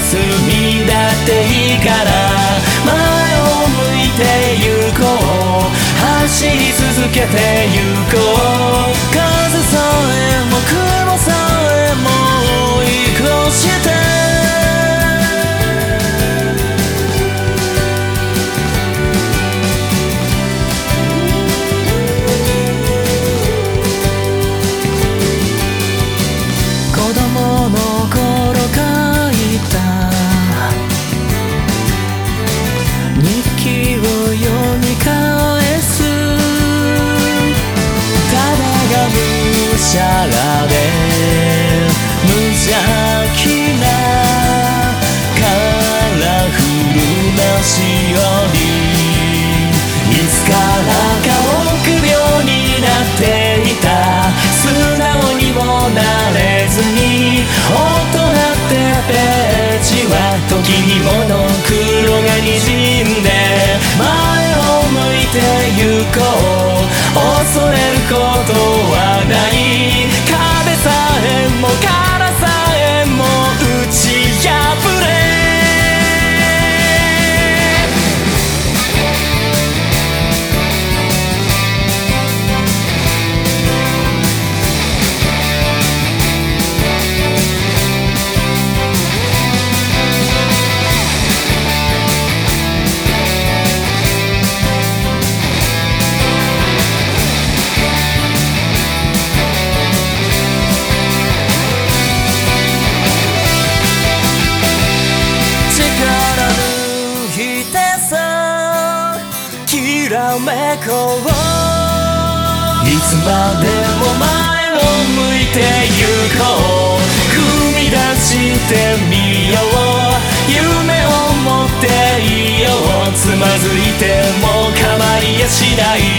みだっていいから前を向いて行こう走り続けて行こう風さえも雲さえも追い越して子供の頃書いた日記を読み返すただがむしゃらで無邪気なカラフルなしおりいつからか臆病になっていた素直にもなれずに大人ってページは時にモノクロがにじんで前を向いて行こう恐れることはない壁さえも殻さえも打ち破れきらめこういつまでも前を向いて行こう踏み出してみよう夢を持っていようつまずいても構いやしない